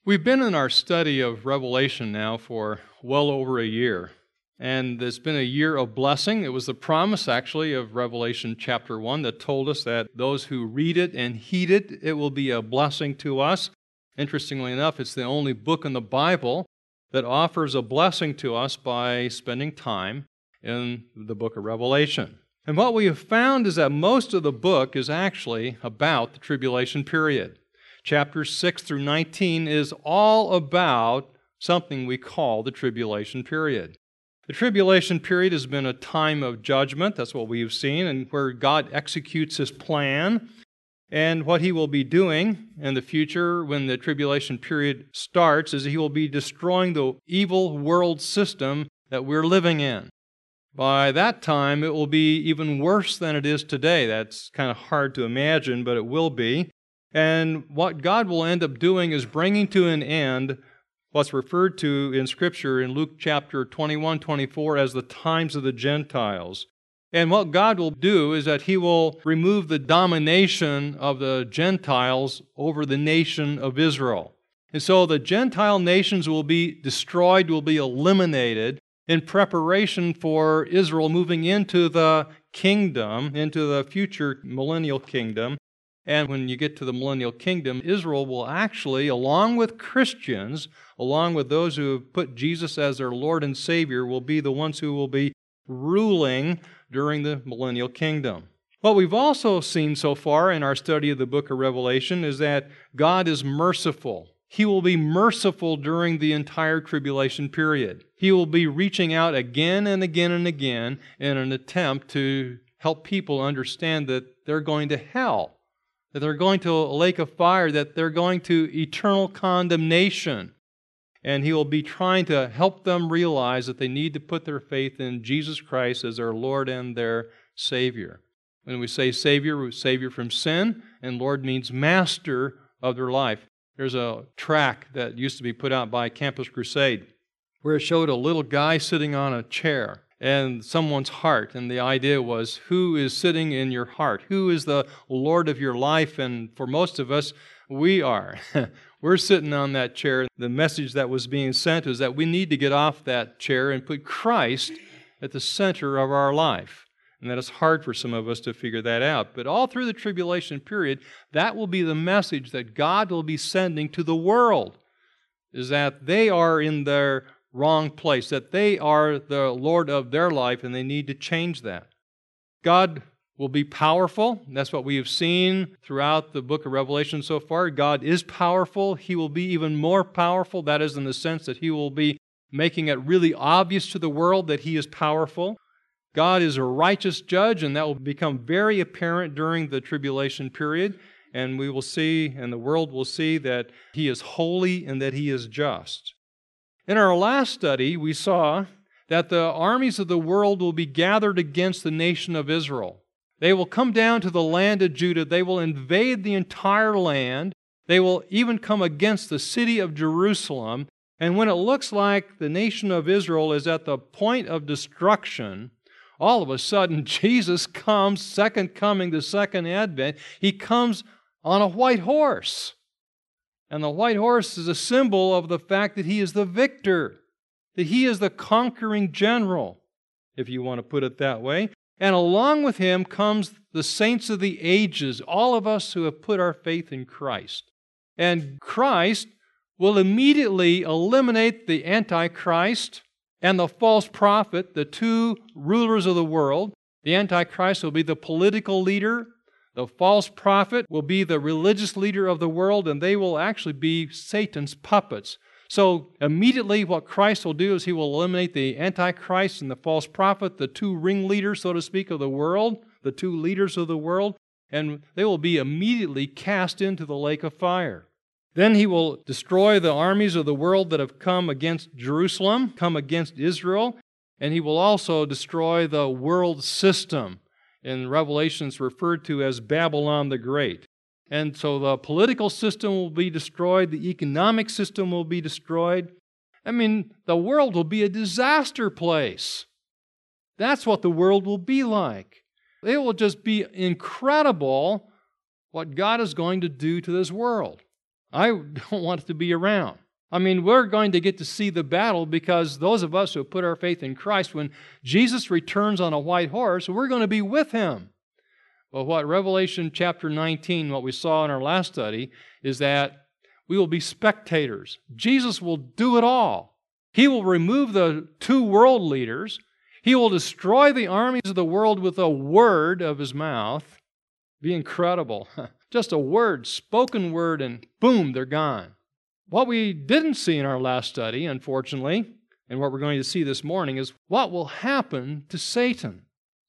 We've been in our study of Revelation now for well over a year, and it's been a year of blessing. It was the promise, actually, of Revelation chapter 1 that told us that those who read it and heed it, it will be a blessing to us. Interestingly enough, it's the only book in the Bible that offers a blessing to us by spending time in the book of Revelation. And what we have found is that most of the book is actually about the tribulation period. Chapters 6 through 19 is all about something we call the tribulation period. The tribulation period has been a time of judgment, that's what we've seen, and where God executes His plan. And what He will be doing in the future when the tribulation period starts is He will be destroying the evil world system that we're living in. By that time, it will be even worse than it is today. That's kind of hard to imagine, but it will be. And what God will end up doing is bringing to an end what's referred to in Scripture in Luke chapter 21, 24 as the times of the Gentiles. And what God will do is that He will remove the domination of the Gentiles over the nation of Israel. And so the Gentile nations will be destroyed, will be eliminated in preparation for Israel moving into the kingdom, into the future millennial kingdom. And when you get to the millennial kingdom, Israel will actually, along with Christians, along with those who have put Jesus as their Lord and Savior, will be the ones who will be ruling during the millennial kingdom. What we've also seen so far in our study of the book of Revelation is that God is merciful. He will be merciful during the entire tribulation period. He will be reaching out again and again and again in an attempt to help people understand that they're going to hell, that they're going to a lake of fire, that they're going to eternal condemnation. And He will be trying to help them realize that they need to put their faith in Jesus Christ as their Lord and their Savior. When we say Savior, we're Savior from sin, and Lord means master of their life. There's a track that used to be put out by Campus Crusade where it showed a little guy sitting on a chair and someone's heart. And the idea was, who is sitting in your heart? Who is the Lord of your life? And for most of us, we are. We're sitting on that chair. The message that was being sent is that we need to get off that chair and put Christ at the center of our life. And that is hard for some of us to figure that out. But all through the tribulation period, that will be the message that God will be sending to the world, is that they are in their wrong place, that they are the Lord of their life, and they need to change that. God will be powerful. That's what we have seen throughout the book of Revelation so far. God is powerful. He will be even more powerful. That is in the sense that He will be making it really obvious to the world that He is powerful. God is a righteous judge, and that will become very apparent during the tribulation period. And we will see, and the world will see, that He is holy and that He is just. In our last study, we saw that the armies of the world will be gathered against the nation of Israel. They will come down to the land of Judah. They will invade the entire land. They will even come against the city of Jerusalem. And when it looks like the nation of Israel is at the point of destruction, all of a sudden Jesus comes, second coming, the second advent. He comes on a white horse. And the white horse is a symbol of the fact that He is the victor, that He is the conquering general, if you want to put it that way. And along with Him comes the saints of the ages, all of us who have put our faith in Christ. And Christ will immediately eliminate the Antichrist and the false prophet, the two rulers of the world. The Antichrist will be the political leader. The false prophet will be the religious leader of the world, and they will actually be Satan's puppets. So immediately what Christ will do is He will eliminate the Antichrist and the false prophet, the two ringleaders, so to speak, of the world, the two leaders of the world, and they will be immediately cast into the lake of fire. Then He will destroy the armies of the world that have come against Jerusalem, come against Israel, and He will also destroy the world system. In Revelation, it's referred to as Babylon the Great. And so the political system will be destroyed, the economic system will be destroyed. I mean, the world will be a disaster place. That's what the world will be like. It will just be incredible what God is going to do to this world. I don't want it to be around. I mean, we're going to get to see the battle because those of us who put our faith in Christ, when Jesus returns on a white horse, we're going to be with Him. But what Revelation chapter 19, what we saw in our last study, is that we will be spectators. Jesus will do it all. He will remove the two world leaders. He will destroy the armies of the world with a word of His mouth. Be incredible. Just a word, spoken word, and boom, they're gone. What we didn't see in our last study, unfortunately, and what we're going to see this morning, is what will happen to Satan.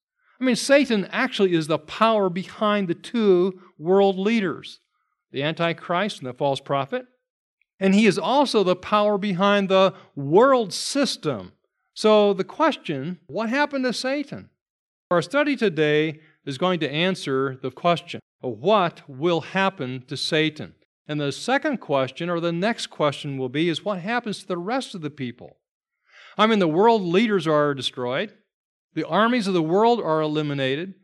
I mean, Satan actually is the power behind the two world leaders, the Antichrist and the false prophet. And he is also the power behind the world system. So the question, what happened to Satan? Our study today is going to answer the question of what will happen to Satan. And the second question, or the next question will be, is what happens to the rest of the people? I mean, the world leaders are destroyed. The armies of the world are eliminated.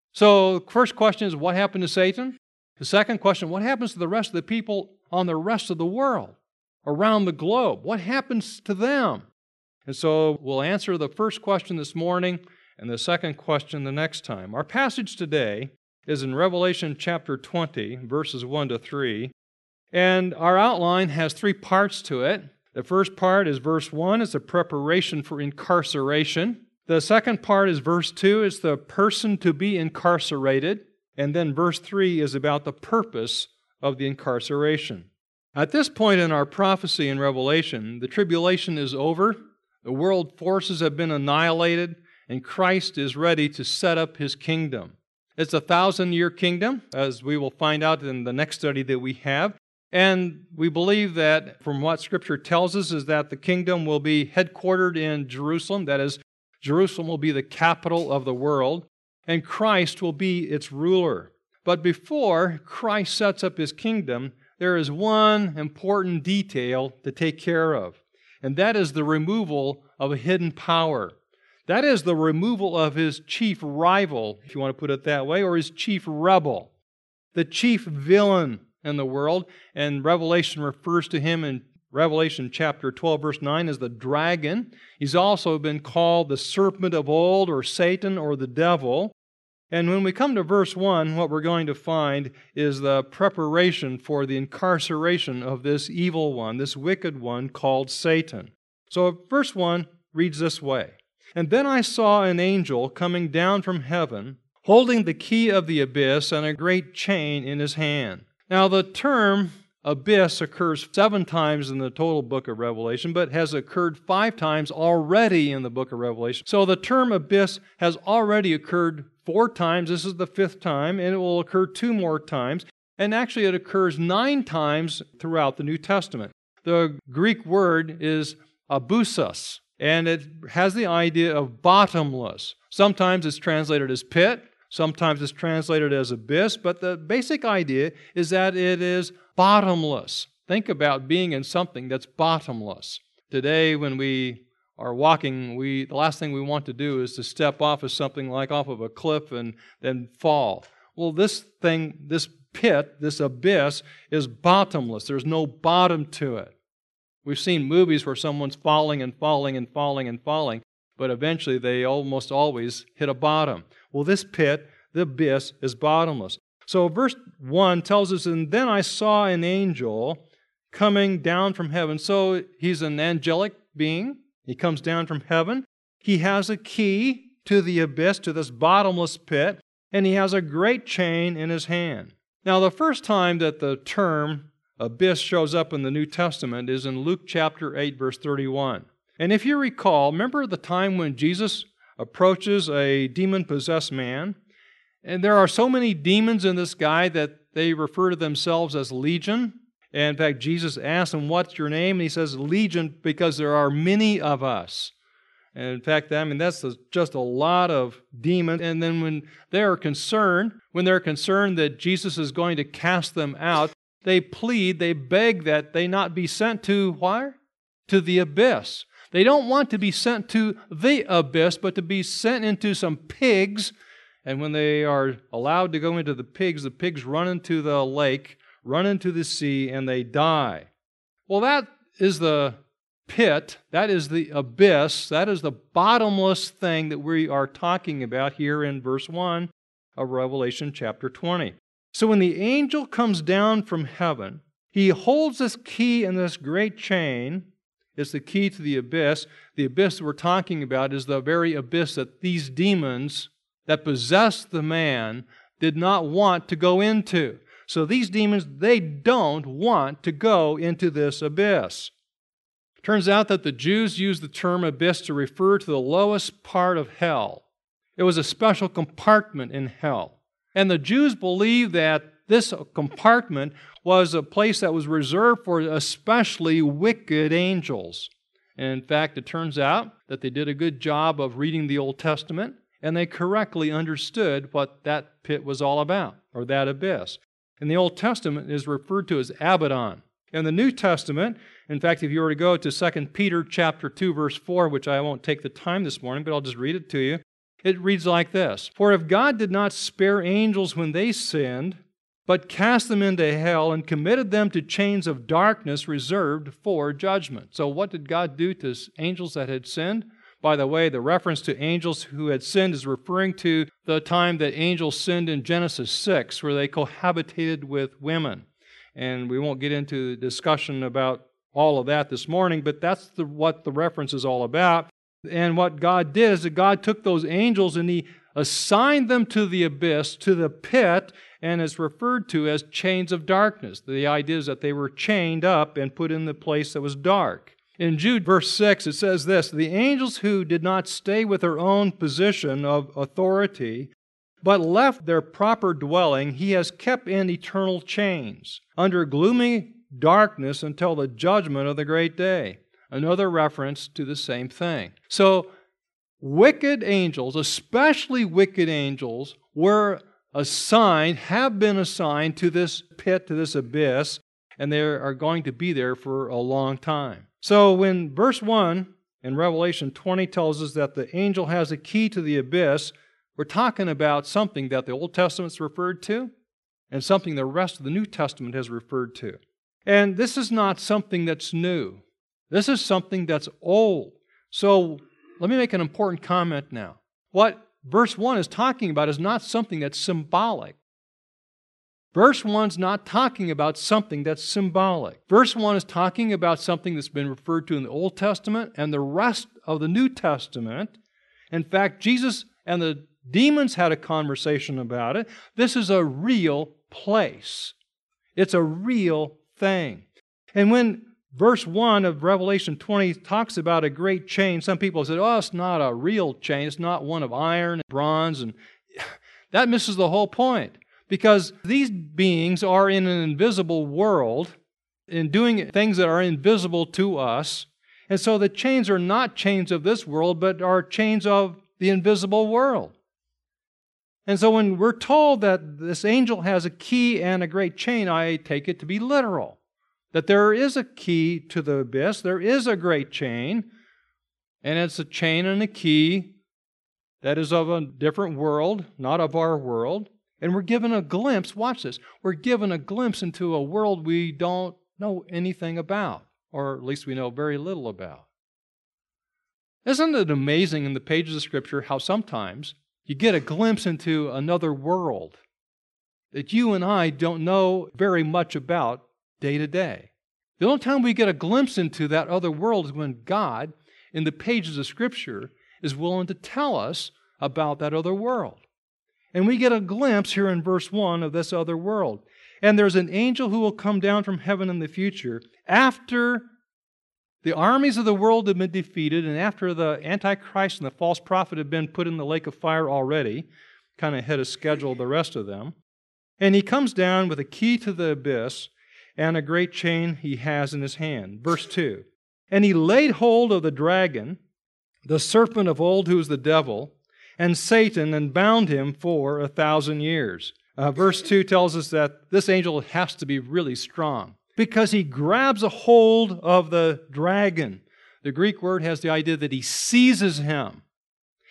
So the first question is, what happened to Satan? The second question, what happens to the rest of the people on the rest of the world, around the globe? What happens to them? And so we'll answer the first question this morning and the second question the next time. Our passage today is in Revelation chapter 20, verses 1 to 3. And our outline has three parts to it. The first part is verse 1. It's a preparation for incarceration. The second part is verse 2. It's the person to be incarcerated. And then verse 3 is about the purpose of the incarceration. At this point in our prophecy in Revelation, the tribulation is over. The world forces have been annihilated, and Christ is ready to set up His kingdom. It's a 1,000-year kingdom, as we will find out in the next study that we have. And we believe that from what Scripture tells us is that the kingdom will be headquartered in Jerusalem. That is, Jerusalem will be the capital of the world, and Christ will be its ruler. But before Christ sets up His kingdom, there is one important detail to take care of, and that is the removal of a hidden power. That is the removal of His chief rival, if you want to put it that way, or His chief rebel, the chief villain in the world. And Revelation refers to him in Revelation chapter 12, verse 9 as the dragon. He's also been called the serpent of old, or Satan, or the devil. And when we come to verse 1, what we're going to find is the preparation for the incarceration of this evil one, this wicked one called Satan. So verse 1 reads this way. And then I saw an angel coming down from heaven, holding the key of the abyss and a great chain in his hand. Now, the term abyss occurs 7 times in the total book of Revelation, but has occurred 5 times already in the book of Revelation. So the term abyss has already occurred 4 times. This is the 5th time, and it will occur 2 more times. And actually, it occurs 9 times throughout the New Testament. The Greek word is abyssos, and it has the idea of bottomless. Sometimes it's translated as pit. Sometimes it's translated as abyss, but the basic idea is that it is bottomless. Think about being in something that's bottomless. Today, when we are walking, the last thing we want to do is to step off of something like off of a cliff and then fall. Well, this pit, this abyss, is bottomless. There's no bottom to it. We've seen movies where someone's falling and falling and falling and falling, but eventually they almost always hit a bottom. Well, this pit, the abyss, is bottomless. So verse 1 tells us, and then I saw an angel coming down from heaven. So he's an angelic being. He comes down from heaven. He has a key to the abyss, to this bottomless pit, and he has a great chain in his hand. Now, the first time that the term abyss shows up in the New Testament is in Luke chapter 8, verse 31. And if you recall, remember the time when Jesus approaches a demon-possessed man? And there are so many demons in this guy that they refer to themselves as Legion. And in fact, Jesus asks him, "What's your name?" And he says, "Legion, because there are many of us." And in fact, that's just a lot of demons. And then when they're concerned that Jesus is going to cast them out, they beg that they not be sent to where? To the abyss. They don't want to be sent to the abyss, but to be sent into some pigs. And when they are allowed to go into the pigs run into the lake, run into the sea, and they die. Well, that is the pit, that is the abyss, that is the bottomless thing that we are talking about here in verse 1 of Revelation chapter 20. So when the angel comes down from heaven, he holds this key in this great chain. It's the key to the abyss. The abyss we're talking about is the very abyss that these demons that possessed the man did not want to go into. So these demons, they don't want to go into this abyss. Turns out that the Jews used the term abyss to refer to the lowest part of hell. It was a special compartment in hell. And the Jews believed that this compartment was a place that was reserved for especially wicked angels. And in fact, it turns out that they did a good job of reading the Old Testament, and they correctly understood what that pit was all about, or that abyss. In the Old Testament, it is referred to as Abaddon. In the New Testament, in fact, if you were to go to 2 Peter chapter 2, verse 4, which I won't take the time this morning, but I'll just read it to you, it reads like this: "For if God did not spare angels when they sinned, but cast them into hell and committed them to chains of darkness reserved for judgment." So what did God do to angels that had sinned? By the way, the reference to angels who had sinned is referring to the time that angels sinned in Genesis 6, where they cohabitated with women. And we won't get into the discussion about all of that this morning, but that's what the reference is all about. And what God did is that God took those angels and He assigned them to the abyss, to the pit, and is referred to as chains of darkness. The idea is that they were chained up and put in the place that was dark. In Jude verse 6, it says this: "The angels who did not stay with their own position of authority, but left their proper dwelling, He has kept in eternal chains, under gloomy darkness until the judgment of the great day." Another reference to the same thing. So, wicked angels, especially wicked angels, were assigned, have been assigned to this pit, to this abyss, and they are going to be there for a long time. So when verse 1 in Revelation 20 tells us that the angel has a key to the abyss, we're talking about something that the Old Testament's referred to and something the rest of the New Testament has referred to. And this is not something that's new. This is something that's old. So let me make an important comment now. What verse 1 is talking about is not something that's symbolic. Verse 1's not talking about something that's symbolic. Verse 1 is talking about something that's been referred to in the Old Testament and the rest of the New Testament. In fact, Jesus and the demons had a conversation about it. This is a real place. It's a real thing. And when verse 1 of Revelation 20 talks about a great chain, some people said, "Oh, it's not a real chain. It's not one of iron and bronze." And that misses the whole point. Because these beings are in an invisible world and doing things that are invisible to us. And so the chains are not chains of this world, but are chains of the invisible world. And so when we're told that this angel has a key and a great chain, I take it to be literal. That there is a key to the abyss, there is a great chain, and it's a chain and a key that is of a different world, not of our world. And we're given a glimpse, watch this, we're given a glimpse into a world we don't know anything about, or at least we know very little about. Isn't it amazing in the pages of Scripture how sometimes you get a glimpse into another world that you and I don't know very much about day to day? The only time we get a glimpse into that other world is when God, in the pages of Scripture, is willing to tell us about that other world. And we get a glimpse here in verse 1 of this other world. And there's an angel who will come down from heaven in the future after the armies of the world have been defeated and after the Antichrist and the false prophet have been put in the lake of fire already, kind of ahead of schedule the rest of them. And he comes down with a key to the abyss and a great chain he has in his hand. Verse 2, "And he laid hold of the dragon, the serpent of old who is the devil, and Satan, and bound him for 1,000 years. Verse 2 tells us that this angel has to be really strong because he grabs a hold of the dragon. The Greek word has the idea that he seizes him.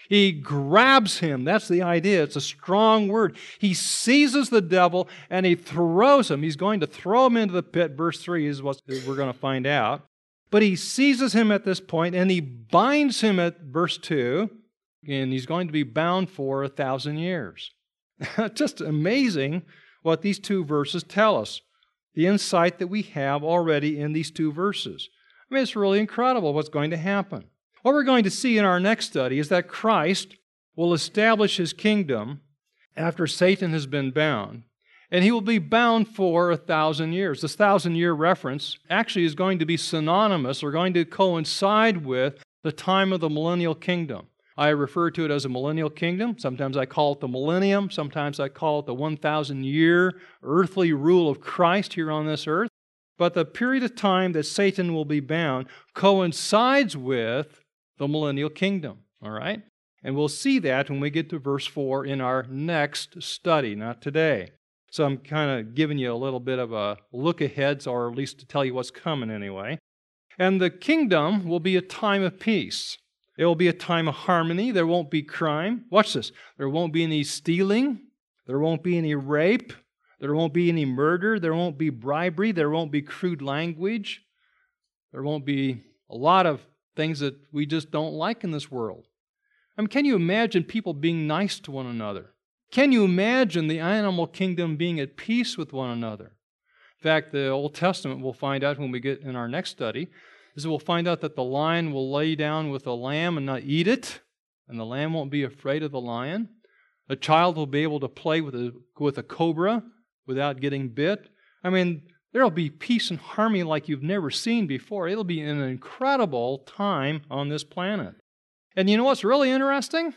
He grabs him. That's the idea. It's a strong word. He seizes the devil and he throws him. He's going to throw him into the pit. Verse 3 is what we're going to find out. But he seizes him at this point and he binds him at verse 2, and he's going to be bound for 1,000 years. Just amazing what these two verses tell us. The insight that we have already in these two verses. I mean, it's really incredible what's going to happen. What we're going to see in our next study is that Christ will establish His kingdom after Satan has been bound. And He will be bound for 1,000 years. This 1,000-year reference actually is going to be synonymous or going to coincide with the time of the millennial kingdom. I refer to it as a millennial kingdom. Sometimes I call it the millennium. Sometimes I call it the 1,000-year earthly rule of Christ here on this earth. But the period of time that Satan will be bound coincides with the millennial kingdom. All right? And we'll see that when we get to verse 4 in our next study, not today. So I'm kind of giving you a little bit of a look ahead, or at least to tell you what's coming anyway. And the kingdom will be a time of peace. It will be a time of harmony. There won't be crime. Watch this. There won't be any stealing. There won't be any rape. There won't be any murder. There won't be bribery. There won't be crude language. There won't be a lot of things that we just don't like in this world. I mean, can you imagine people being nice to one another? Can you imagine the animal kingdom being at peace with one another? In fact, the Old Testament, we'll find out when we get in our next study, is we'll find out that the lion will lay down with the lamb and not eat it, and the lamb won't be afraid of the lion. A child will be able to play with a cobra without getting bit. I mean, there will be peace and harmony like you've never seen before. It'll be an incredible time on this planet. And you know what's really interesting?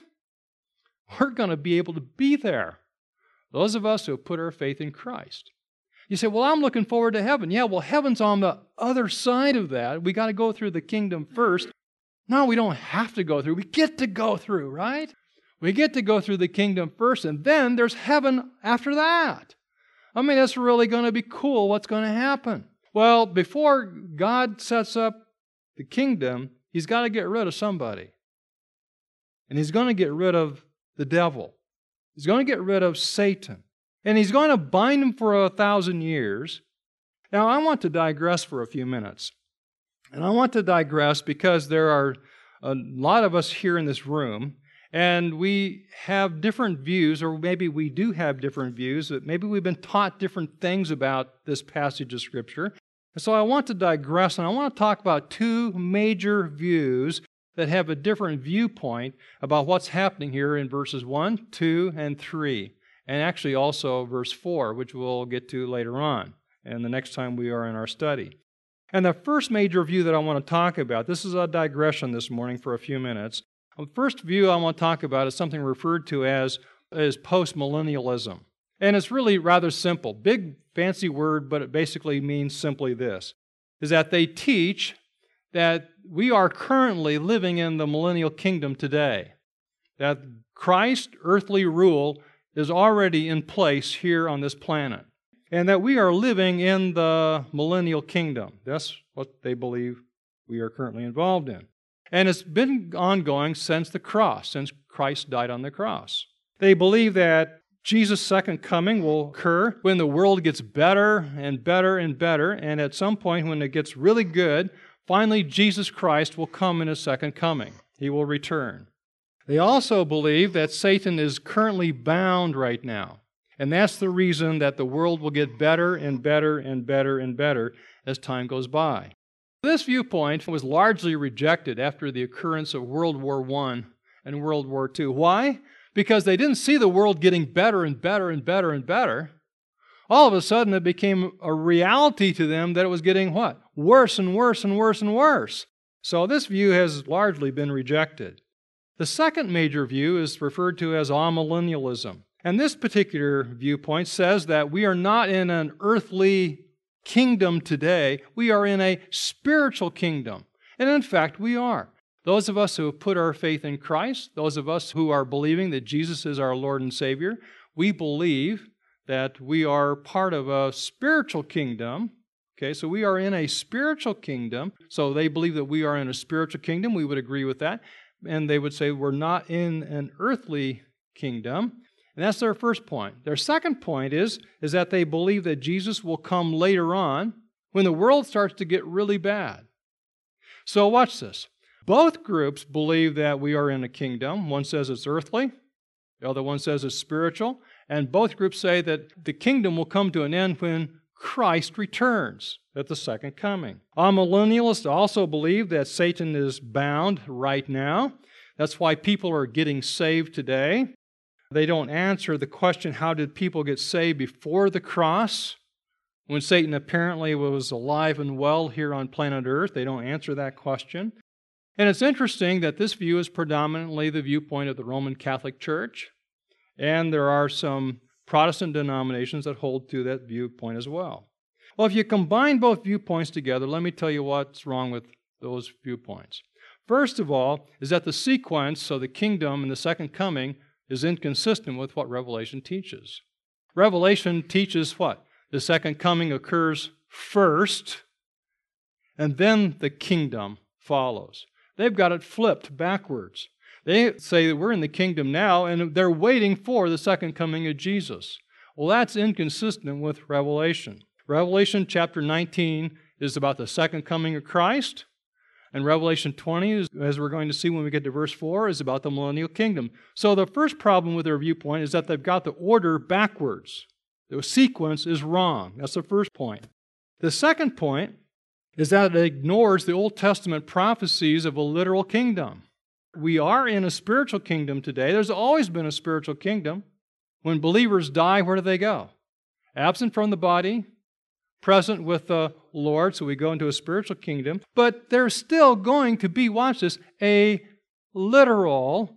We're going to be able to be there. Those of us who have put our faith in Christ. You say, well, I'm looking forward to heaven. Yeah, well, heaven's on the other side of that. We got to go through the kingdom first. No, we don't have to go through. We get to go through, right? We get to go through the kingdom first, and then there's heaven after that. I mean, that's really going to be cool. What's going to happen? Well, before God sets up the kingdom, He's got to get rid of somebody. And He's going to get rid of the devil. He's going to get rid of Satan. And He's going to bind him for 1,000 years. Now, I want to digress for a few minutes. And I want to digress because there are a lot of us here in this room, and we have different views, or maybe we do have different views, that maybe we've been taught different things about this passage of Scripture. And so I want to digress, and I want to talk about two major views that have a different viewpoint about what's happening here in verses 1, 2, and 3. And actually also verse 4, which we'll get to later on, and the next time we are in our study. And the first major view that I want to talk about, this is a digression this morning for a few minutes. The first view I want to talk about is something referred to as postmillennialism. And it's really rather simple. Big, fancy word, but it basically means simply this, is that they teach that we are currently living in the millennial kingdom today. That Christ's earthly rule is already in place here on this planet. And that we are living in the millennial kingdom. That's what they believe we are currently involved in. And it's been ongoing since the cross, since Christ died on the cross. They believe that Jesus' second coming will occur when the world gets better and better and better, and at some point when it gets really good, finally Jesus Christ will come in His second coming. He will return. They also believe that Satan is currently bound right now. And that's the reason that the world will get better and better and better and better as time goes by. This viewpoint was largely rejected after the occurrence of World War I and World War II. Why? Because they didn't see the world getting better and better and better and better. All of a sudden it became a reality to them that it was getting what? Worse and worse and worse and worse. So this view has largely been rejected. The second major view is referred to as amillennialism. And this particular viewpoint says that we are not in an earthly kingdom today. We are in a spiritual kingdom. And in fact, we are. Those of us who have put our faith in Christ, those of us who are believing that Jesus is our Lord and Savior, we believe that we are part of a spiritual kingdom. Okay, so we are in a spiritual kingdom. So they believe that we are in a spiritual kingdom. We would agree with that. and they would say we're not in an earthly kingdom. And that's their first point. Their second point is that they believe that Jesus will come later on when the world starts to get really bad. So watch this. Both groups believe that we are in a kingdom. One says it's earthly, the other one says it's spiritual, and both groups say that the kingdom will come to an end when Christ returns at the second coming. Amillennialists also believe that Satan is bound right now. That's why people are getting saved today. They don't answer the question, how did people get saved before the cross, when Satan apparently was alive and well here on planet Earth? They don't answer that question. And it's interesting that this view is predominantly the viewpoint of the Roman Catholic Church, and there are some Protestant denominations that hold to that viewpoint as well. Well, if you combine both viewpoints together, let me tell you what's wrong with those viewpoints. First of all, is that the sequence of the kingdom and the second coming is inconsistent with what Revelation teaches. Revelation teaches what? The second coming occurs first, and then the kingdom follows. They've got it flipped backwards. They say that we're in the kingdom now, and they're waiting for the second coming of Jesus. Well, that's inconsistent with Revelation. Revelation chapter 19 is about the second coming of Christ, and Revelation 20, as we're going to see when we get to verse 4, is about the millennial kingdom. So the first problem with their viewpoint is that they've got the order backwards. The sequence is wrong. That's the first point. The second point is that it ignores the Old Testament prophecies of a literal kingdom. We are in a spiritual kingdom today. There's always been a spiritual kingdom. When believers die, where do they go? Absent from the body, present with the Lord, so we go into a spiritual kingdom. But there's still going to be, watch this, a literal,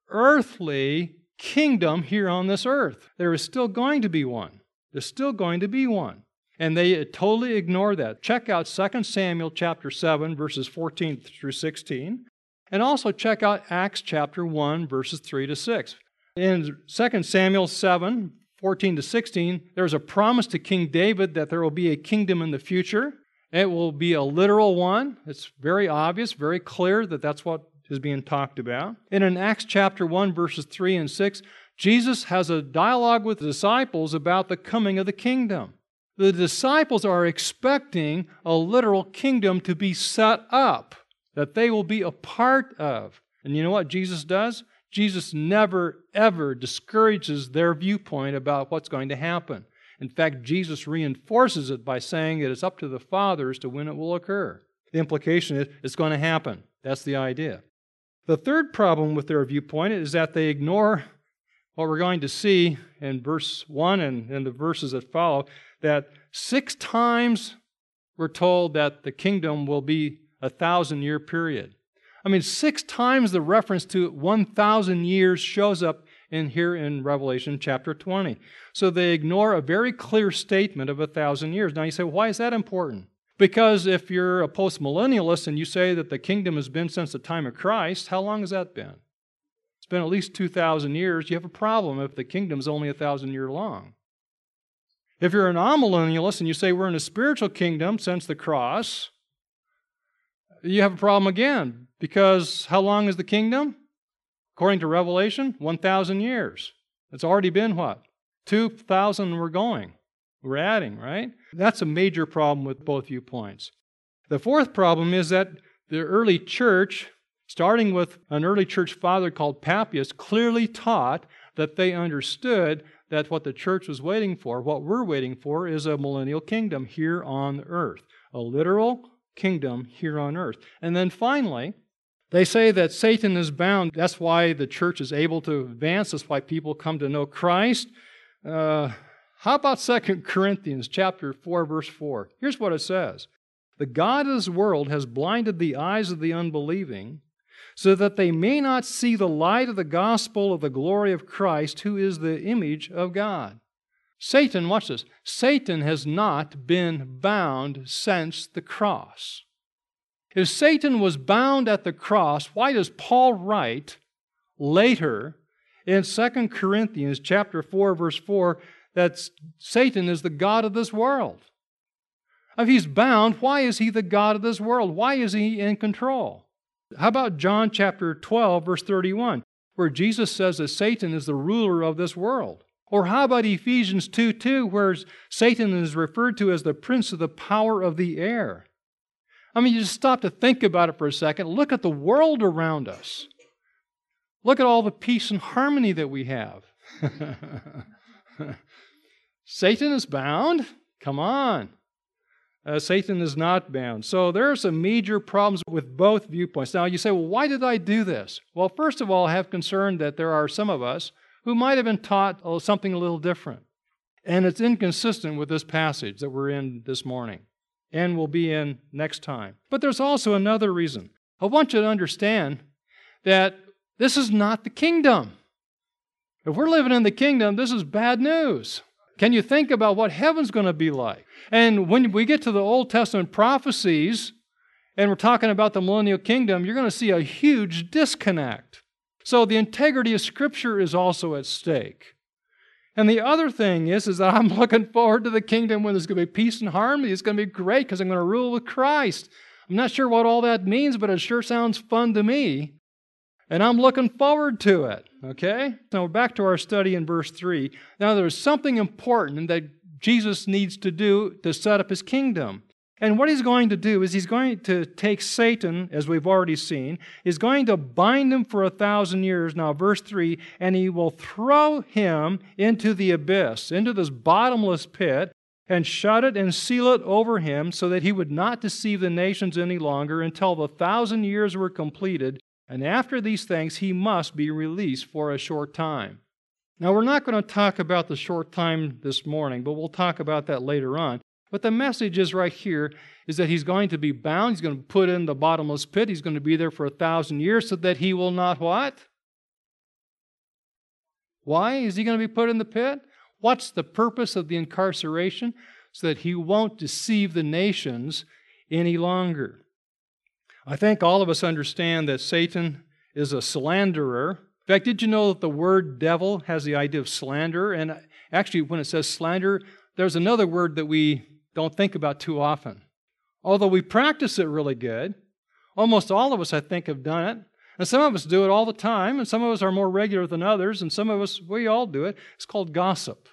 earthly kingdom here on this earth. There is still going to be one. There's still going to be one. And they totally ignore that. Check out 2 Samuel chapter 7, verses 14 through 16. And also check out Acts chapter 1, verses 3 to 6. In 2 Samuel 7, 14 to 16, there's a promise to King David that there will be a kingdom in the future. It will be a literal one. It's very obvious, very clear that that's what is being talked about. And in Acts chapter 1, verses 3 and 6, Jesus has a dialogue with the disciples about the coming of the kingdom. The disciples are expecting a literal kingdom to be set up, that they will be a part of. And you know what Jesus does? Jesus never, ever discourages their viewpoint about what's going to happen. In fact, Jesus reinforces it by saying that it's up to the Father as to when it will occur. The implication is it's going to happen. That's the idea. The third problem with their viewpoint is that they ignore what we're going to see in verse 1 and the verses that follow, that 6 times we're told that the kingdom will be a 1,000-year period. I mean, 6 times the reference to 1,000 years shows up here in Revelation chapter 20. So they ignore a very clear statement of 1,000 years. Now you say, why is that important? Because if you're a postmillennialist and you say that the kingdom has been since the time of Christ, how long has that been? It's been at least 2,000 years. You have a problem if the kingdom's only 1,000 years long. If you're an amillennialist and you say we're in a spiritual kingdom since the cross, you have a problem again, because how long is the kingdom? According to Revelation, 1,000 years. It's already been what? 2,000 we're going. We're adding, right? That's a major problem with both viewpoints. The fourth problem is that the early church, starting with an early church father called Papias, clearly taught that they understood that what the church was waiting for, what we're waiting for, is a millennial kingdom here on earth. A literal kingdom here on earth. And then finally, they say that Satan is bound. That's why the church is able to advance. That's why people come to know Christ. How about 2 Corinthians chapter 4, verse 4? Here's what it says. The God of this world has blinded the eyes of the unbelieving, so that they may not see the light of the gospel of the glory of Christ, who is the image of God. Satan, watch this, Satan has not been bound since the cross. If Satan was bound at the cross, why does Paul write later in 2 Corinthians chapter 4, verse 4, that Satan is the god of this world? If he's bound, why is he the god of this world? Why is he in control? How about John chapter 12, verse 31, where Jesus says that Satan is the ruler of this world? Or how about Ephesians 2:2, where Satan is referred to as the prince of the power of the air? I mean, you just stop to think about it for a second. Look at the world around us. Look at all the peace and harmony that we have. Satan is bound? Come on. Satan is not bound. So there are some major problems with both viewpoints. Now you say, well, why did I do this? Well, first of all, I have concern that there are some of us who might have been taught something a little different. And it's inconsistent with this passage that we're in this morning and will be in next time. But there's also another reason. I want you to understand that this is not the kingdom. If we're living in the kingdom, this is bad news. Can you think about what heaven's going to be like? And when we get to the Old Testament prophecies, and we're talking about the millennial kingdom, you're going to see a huge disconnect. So the integrity of Scripture is also at stake. And the other thing is that I'm looking forward to the kingdom when there's going to be peace and harmony. It's going to be great because I'm going to rule with Christ. I'm not sure what all that means, but it sure sounds fun to me. And I'm looking forward to it, okay? Now, back to our study in verse 3. Now, there's something important that Jesus needs to do to set up His kingdom. And what He's going to do is He's going to take Satan, as we've already seen, He's going to bind him for 1,000 years. Now, verse 3, and He will throw him into the abyss, into this bottomless pit, and shut it and seal it over him so that he would not deceive the nations any longer until the 1,000 years were completed. And after these things, he must be released for a short time. Now, we're not going to talk about the short time this morning, but we'll talk about that later on. But the message is right here, is that he's going to be bound. He's going to put in the bottomless pit. He's going to be there for 1,000 years so that he will not what? Why is he going to be put in the pit? What's the purpose of the incarceration? So that he won't deceive the nations any longer. I think all of us understand that Satan is a slanderer. In fact, did you know that the word devil has the idea of slander? And actually, when it says slander, there's another word that we don't think about too often. Although we practice it really good, almost all of us, I think, have done it. And some of us do it all the time, and some of us are more regular than others, and some of us, we all do it. It's called gossip.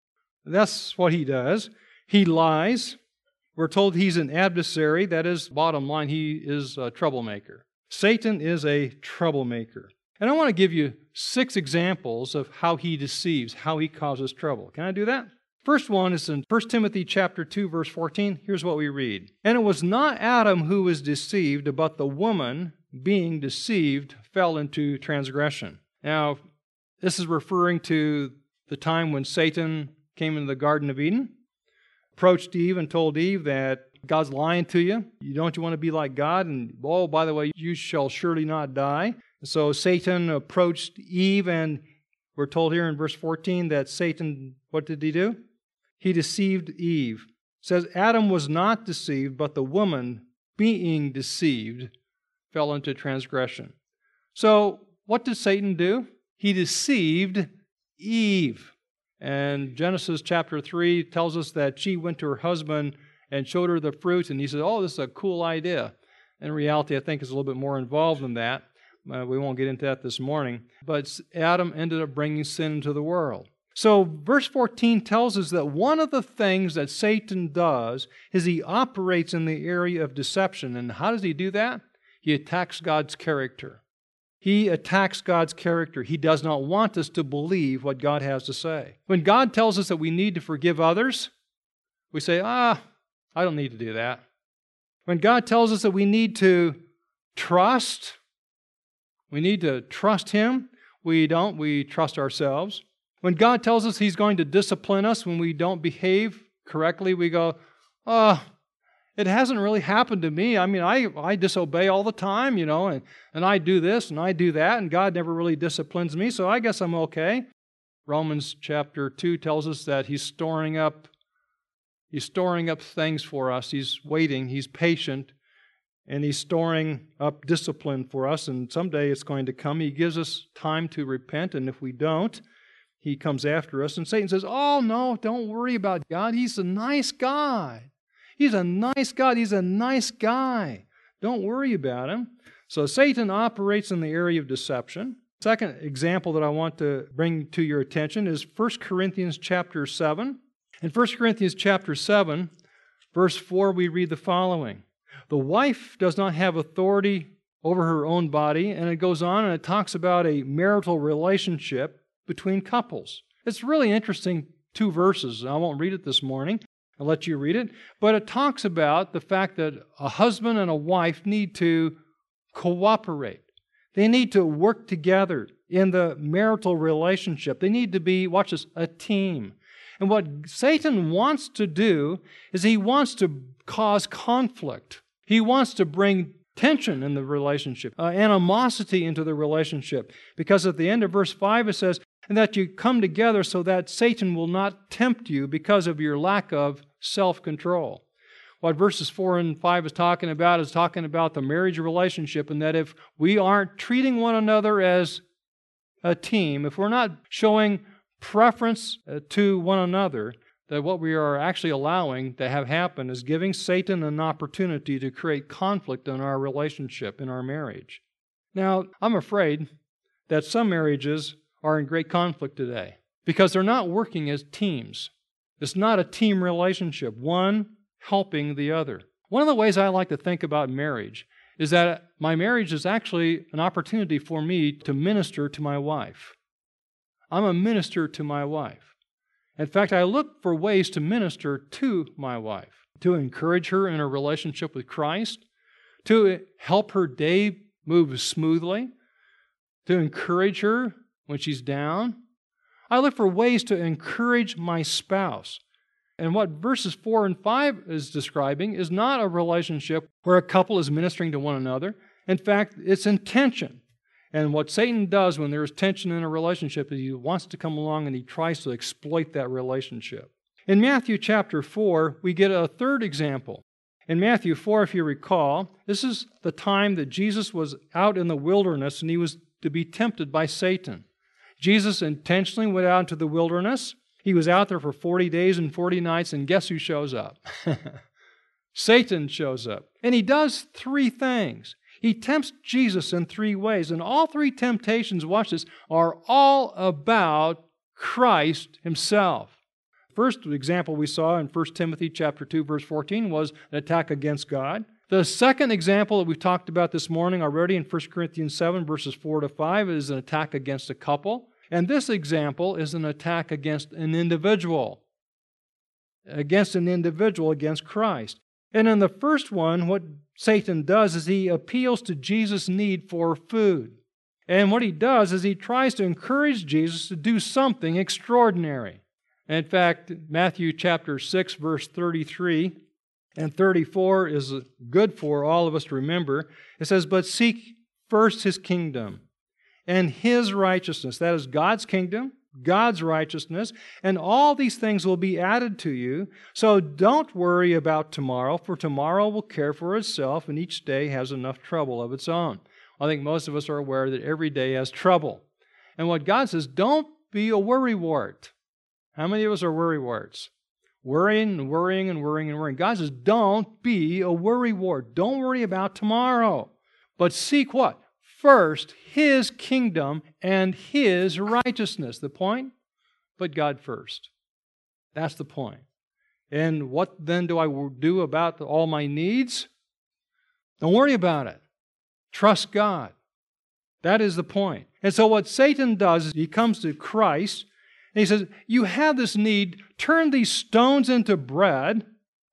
That's what he does. He lies. We're told he's an adversary. That is, bottom line, he is a troublemaker. Satan is a troublemaker. And I want to give you 6 examples of how he deceives, how he causes trouble. Can I do that? First one is in 1 Timothy chapter 2, verse 14. Here's what we read. And it was not Adam who was deceived, but the woman, being deceived, fell into transgression. Now, this is referring to the time when Satan came into the Garden of Eden, approached Eve and told Eve that God's lying to you. Don't you want to be like God? And, oh, by the way, you shall surely not die. So Satan approached Eve, and we're told here in verse 14 that Satan, what did he do? He deceived Eve. It says, Adam was not deceived, but the woman, being deceived, fell into transgression. So what did Satan do? He deceived Eve. And Genesis chapter 3 tells us that she went to her husband and showed her the fruit, and he said, oh, this is a cool idea. In reality, I think it's a little bit more involved than that. We won't get into that this morning. But Adam ended up bringing sin into the world. So verse 14 tells us that one of the things that Satan does is he operates in the area of deception. And how does he do that? He attacks God's character. He attacks God's character. He does not want us to believe what God has to say. When God tells us that we need to forgive others, we say, I don't need to do that. When God tells us that we need to trust, we need to trust Him, we don't. We trust ourselves. When God tells us He's going to discipline us when we don't behave correctly, we go, it hasn't really happened to me. I mean, I disobey all the time, and I do this and I do that, and God never really disciplines me, so I guess I'm okay. Romans chapter 2 tells us that He's storing up things for us. He's waiting, He's patient, and He's storing up discipline for us, and someday it's going to come. He gives us time to repent, and if we don't, He comes after us. And Satan says, oh, no, don't worry about God. He's a nice guy. He's a nice God. He's a nice guy. Don't worry about him. So Satan operates in the area of deception. Second example that I want to bring to your attention is 1 Corinthians chapter 7. In 1 Corinthians chapter 7, verse 4, we read the following. The wife does not have authority over her own body, and it goes on and it talks about a marital relationship between couples. It's really interesting, 2 verses. I won't read it this morning. I'll let you read it. But it talks about the fact that a husband and a wife need to cooperate. They need to work together in the marital relationship. They need to be, watch this, a team. And what Satan wants to do is he wants to cause conflict. He wants to bring tension in the relationship, animosity into the relationship. Because at the end of verse 5 it says, and that you come together so that Satan will not tempt you because of your lack of self-control. What verses 4 and 5 is talking about the marriage relationship, and that if we aren't treating one another as a team, if we're not showing preference to one another, that what we are actually allowing to have happen is giving Satan an opportunity to create conflict in our relationship, in our marriage. Now, I'm afraid that some marriages are in great conflict today because they're not working as teams. It's not a team relationship, one helping the other. One of the ways I like to think about marriage is that my marriage is actually an opportunity for me to minister to my wife. I'm a minister to my wife. In fact, I look for ways to minister to my wife, to encourage her in her relationship with Christ, to help her day move smoothly, to encourage her when she's down. I look for ways to encourage my spouse. And what verses 4 and 5 is describing is not a relationship where a couple is ministering to one another. In fact, it's in tension. And what Satan does when there's tension in a relationship is he wants to come along and he tries to exploit that relationship. In Matthew chapter 4, we get a third example. In Matthew 4, if you recall, this is the time that Jesus was out in the wilderness and he was to be tempted by Satan. Jesus intentionally went out into the wilderness. He was out there for 40 days and 40 nights, and guess who shows up? Satan shows up. And he does 3 things. He tempts Jesus in 3 ways, and all 3 temptations, watch this, are all about Christ himself. First example we saw in 1 Timothy chapter 2, verse 14 was an attack against God. The second example that we've talked about this morning already in 1 Corinthians 7, verses 4 to 5 is an attack against a couple. And this example is an attack against an individual, against Christ. And in the first one, what Satan does is he appeals to Jesus' need for food. And what he does is he tries to encourage Jesus to do something extraordinary. In fact, Matthew chapter 6, verse 33 and 34 is good for all of us to remember. It says, but seek first his kingdom and his righteousness. That is God's kingdom, God's righteousness, and all these things will be added to you. So don't worry about tomorrow, for tomorrow will care for itself, and each day has enough trouble of its own. I think most of us are aware that every day has trouble. And what God says, don't be a worrywart. How many of us are worrywarts? Worrying and worrying and worrying and worrying. God says, don't be a worrywart. Don't worry about tomorrow. But seek what? First, his kingdom and his righteousness. The point? Put God first. That's the point. And what then do I do about all my needs? Don't worry about it. Trust God. That is the point. And so what Satan does is he comes to Christ and he says, you have this need, turn these stones into bread.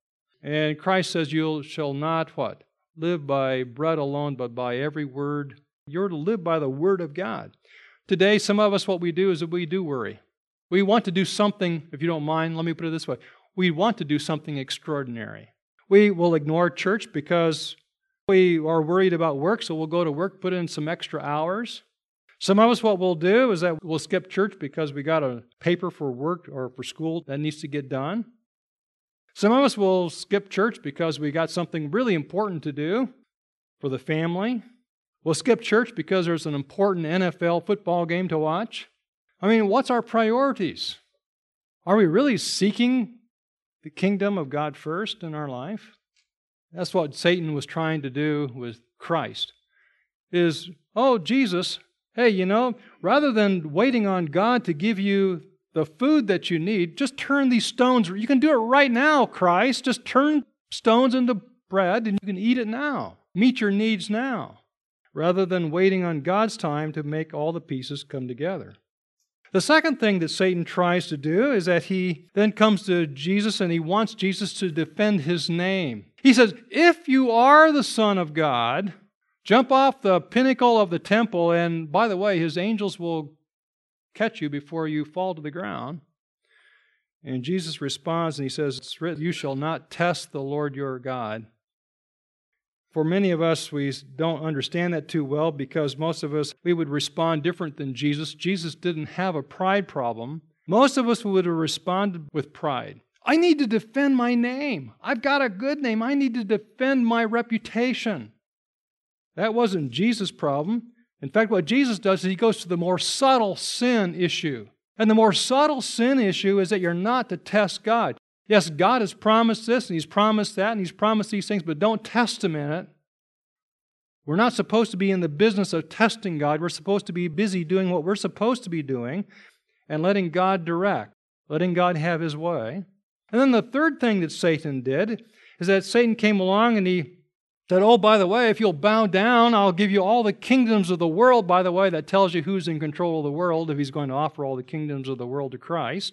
And Christ says, you shall not what? Live by bread alone, but by every word. You're to live by the Word of God. Today, some of us, what we do is that we do worry. We want to do something, if you don't mind, let me put it this way. We want to do something extraordinary. We will ignore church because we are worried about work, so we'll go to work, put in some extra hours. Some of us, what we'll do is that we'll skip church because we got a paper for work or for school that needs to get done. Some of us will skip church because we got something really important to do for the family. We'll skip church because there's an important NFL football game to watch. I mean, what's our priorities? Are we really seeking the kingdom of God first in our life? That's what Satan was trying to do with Christ. Is, oh, Jesus, hey, rather than waiting on God to give you the food that you need, just turn these stones. You can do it right now, Christ. Just turn stones into bread and you can eat it now. Meet your needs now, rather than waiting on God's time to make all the pieces come together. The second thing that Satan tries to do is that he then comes to Jesus and he wants Jesus to defend his name. He says, if you are the Son of God, jump off the pinnacle of the temple, and by the way, his angels will catch you before you fall to the ground. And Jesus responds and he says, it's written, you shall not test the Lord your God. For many of us, we don't understand that too well because most of us, we would respond different than Jesus. Jesus didn't have a pride problem. Most of us would have responded with pride. I need to defend my name. I've got a good name. I need to defend my reputation. That wasn't Jesus' problem. In fact, what Jesus does is he goes to the more subtle sin issue. And the more subtle sin issue is that you're not to test God. Yes, God has promised this, and He's promised that, and He's promised these things, but don't test Him in it. We're not supposed to be in the business of testing God. We're supposed to be busy doing what we're supposed to be doing and letting God direct, letting God have His way. And then the third thing that Satan did is that Satan came along and he said, oh, by the way, if you'll bow down, I'll give you all the kingdoms of the world. By the way, that tells you who's in control of the world if he's going to offer all the kingdoms of the world to Christ.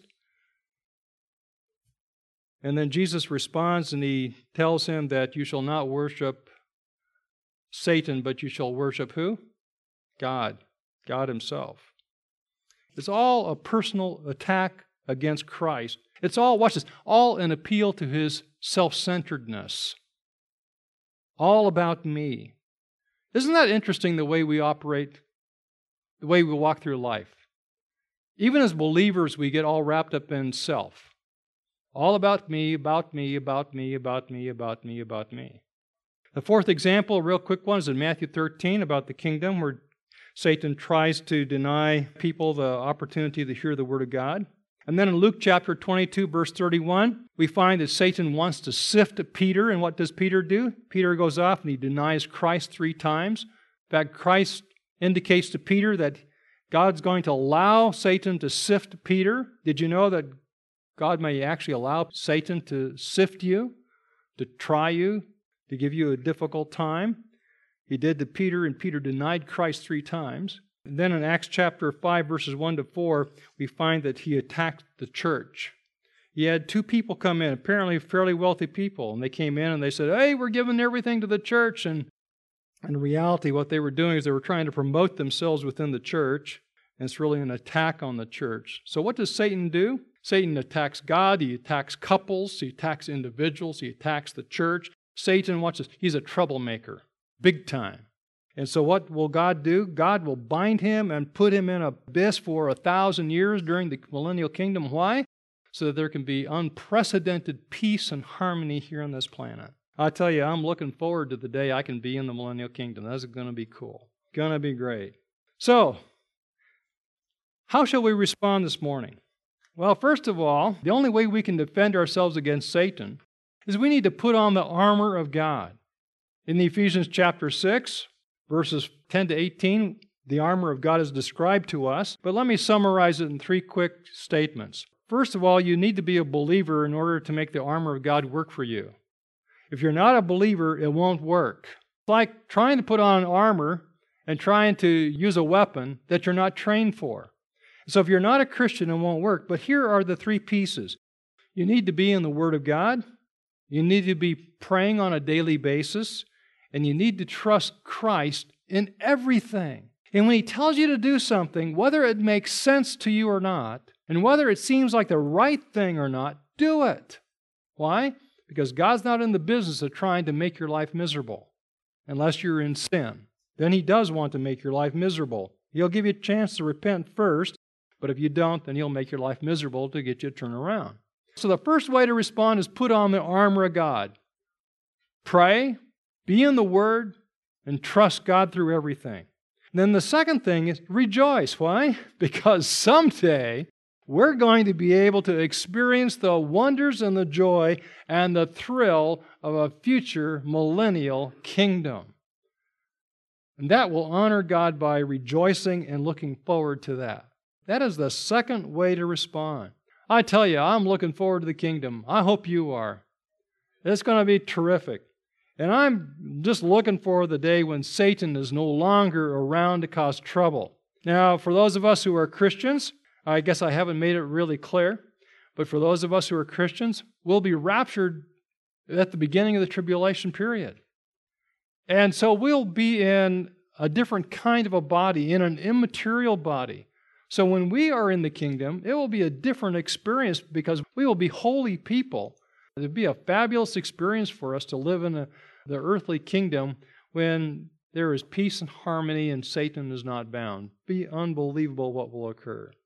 And then Jesus responds and he tells him that you shall not worship Satan, but you shall worship who? God. God Himself. It's all a personal attack against Christ. It's all, watch this, all an appeal to His self-centeredness. All about me. Isn't that interesting, the way we operate, the way we walk through life? Even as believers, we get all wrapped up in self. All about me, about me, about me, about me, about me, about me. The fourth example, a real quick one, is in Matthew 13 about the kingdom, where Satan tries to deny people the opportunity to hear the Word of God. And then in Luke chapter 22, verse 31, we find that Satan wants to sift Peter. And what does Peter do? Peter goes off and he denies Christ 3 times. In fact, Christ indicates to Peter that God's going to allow Satan to sift Peter. Did you know that God may actually allow Satan to sift you, to try you, to give you a difficult time? He did to Peter, and Peter denied Christ 3 times. And then in Acts chapter 5, verses 1 to 4, we find that he attacked the church. He had 2 people come in, apparently fairly wealthy people, and they came in and they said, hey, we're giving everything to the church. And in reality, what they were doing is they were trying to promote themselves within the church, and it's really an attack on the church. So what does Satan do? Satan attacks God, he attacks couples, he attacks individuals, he attacks the church. Satan, watch this, he's a troublemaker, big time. And so what will God do? God will bind him and put him in an abyss for 1,000 years during the millennial kingdom. Why? So that there can be unprecedented peace and harmony here on this planet. I tell you, I'm looking forward to the day I can be in the millennial kingdom. That's going to be cool. Going to be great. So, how shall we respond this morning? Well, first of all, the only way we can defend ourselves against Satan is we need to put on the armor of God. In Ephesians chapter 6, verses 10 to 18, the armor of God is described to us, but let me summarize it in 3 quick statements. First of all, you need to be a believer in order to make the armor of God work for you. If you're not a believer, it won't work. It's like trying to put on armor and trying to use a weapon that you're not trained for. So if you're not a Christian, it won't work. But here are the 3 pieces. You need to be in the Word of God. You need to be praying on a daily basis. And you need to trust Christ in everything. And when He tells you to do something, whether it makes sense to you or not, and whether it seems like the right thing or not, do it. Why? Because God's not in the business of trying to make your life miserable, unless you're in sin. Then He does want to make your life miserable. He'll give you a chance to repent first, but if you don't, then He'll make your life miserable to get you to turn around. So the first way to respond is put on the armor of God. Pray, be in the Word, and trust God through everything. And then the second thing is rejoice. Why? Because someday we're going to be able to experience the wonders and the joy and the thrill of a future millennial kingdom. And that will honor God by rejoicing and looking forward to that. That is the second way to respond. I tell you, I'm looking forward to the kingdom. I hope you are. It's going to be terrific. And I'm just looking for the day when Satan is no longer around to cause trouble. Now, for those of us who are Christians, I guess I haven't made it really clear, but for those of us who are Christians, we'll be raptured at the beginning of the tribulation period. And so we'll be in a different kind of a body, in an immaterial body. So when we are in the kingdom, it will be a different experience because we will be holy people. It will be a fabulous experience for us to live in the earthly kingdom when there is peace and harmony and Satan is not bound. Be unbelievable what will occur.